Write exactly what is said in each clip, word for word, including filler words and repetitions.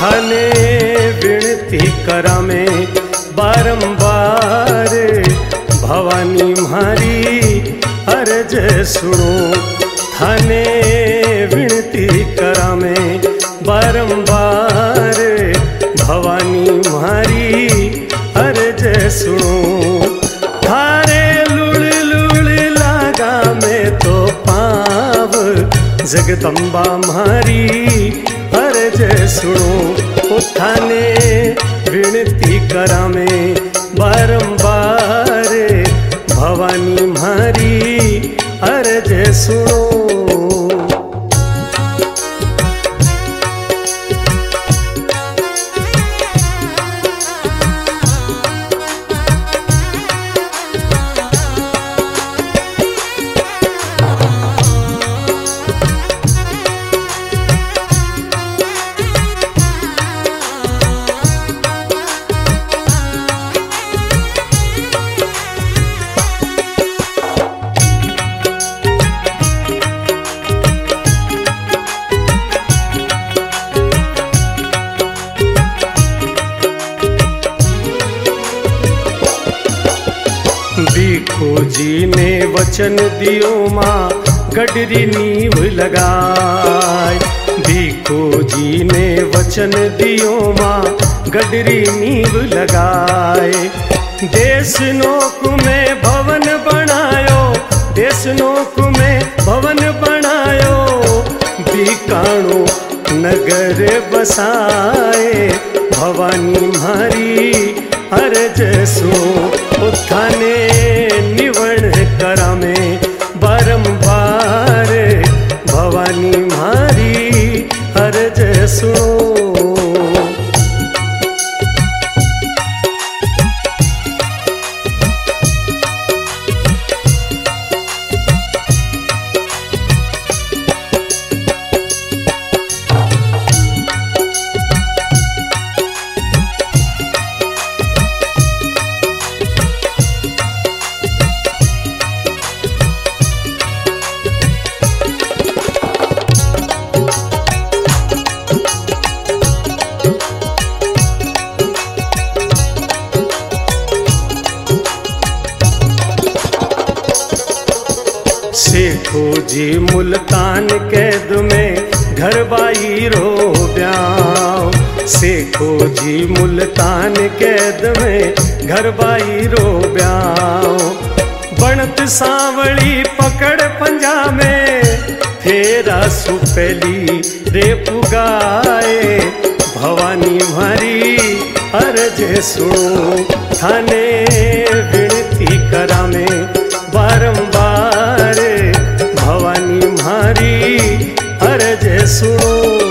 थाने विनती करा में बारंबार, भवानी म्हारी अर्ज सुनो। थाने विनती करा में बारंबार, भवानी म्हारी अर्ज सुनो। थारे लुड़ लुड़ लागा में तो पाव, जगदम्बा म्हारी अर्ज सुनो। थाने विनती करा में बारंबार, भवानी म्हारी अर्ज सुनो। भीखू जी ने वचन दियो माँ गडरी नींव लगाए। भीखू जी ने वचन दियो माँ गडरी नींव लगाए। देश नोक में भवन बनायो, देश नोक में भवन बनायो। बीकाणो नगर बसाए, भवानी म्हारी अर्ज सुनो। थाने निवण करा में बारंबार, भवानी म्हारी अर्ज सुनो। सेठो जी मुल्तान कैद में घर बाई रो ब्याव। सेठो जी मुल्तान कैद में घर बाई रो ब्याव। बनत सांवली पकड़ पंजा में, फेरा सुपेली रे पुगाए। भवानी म्हारी अर्ज सुनो। थाने विनती करा में बारंबार, भवानी म्हारी अर्ज सुनो।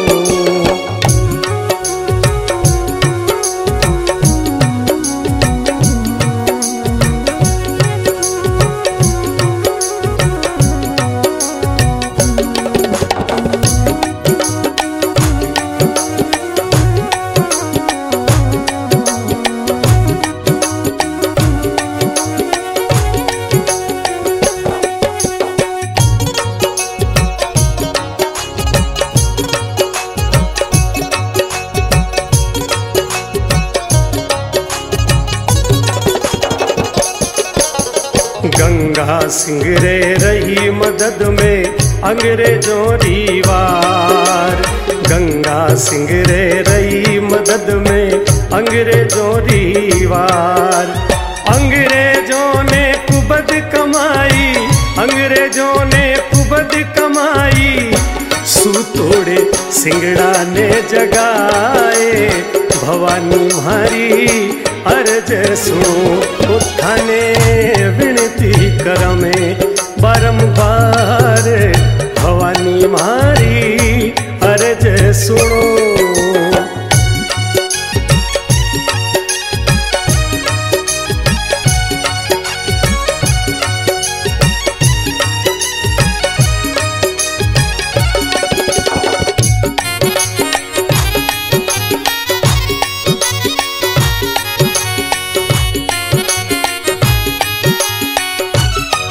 गंगा सिंह रे रही मदद में अंग्रेजों री वार। गंगा सिंह रे रही मदद में अंग्रेजों री वार। अंग्रेजों ने कुबद कमाई, अंग्रेजों ने कुबद कमाई। सूतोड़े सिंगड़ा ने जगाए, भवानी म्हारी अर्ज सुनो। थाने विनती कर में बारंबार, भवानी म्हारी अर्ज सुनो।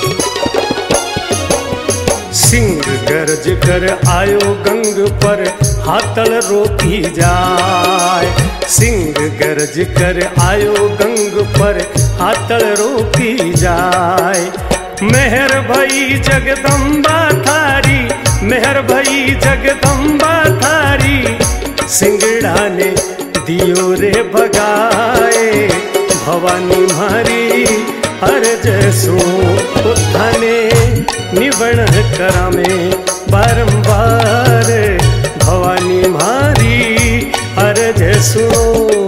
सिंह गरज कर आयो गंग पर, हाथल रोकी जाए। सिंह गरज कर आयो गंग पर हाथल रोकी जाए। मेहर भई जगदम्बा थारी, मेहर भई जगदम्बा थारी, सिंगड़ा ने दियो रे भगाए। भवानी मारी अर्ज सो उठाने निवण करा में बारंबार। भवानी मारी अर्ज सुनो।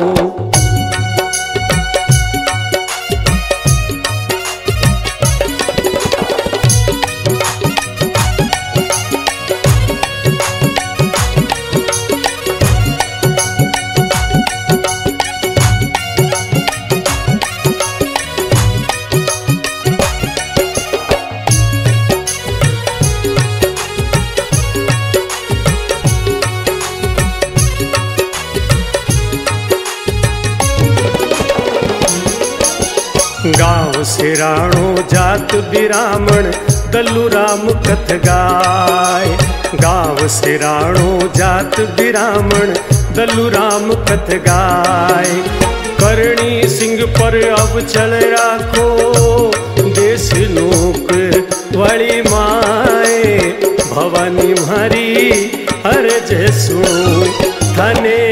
गाँव सिराणो जात बिरामण दल्लू राम कथ गाय। गाँव सिराणो जात बिरामण दल्लू राम कथ गाय। करणी सिंह पर अब चल राखो देश लोक वाली माए। भवानी मारी अर्ज सुनो थाने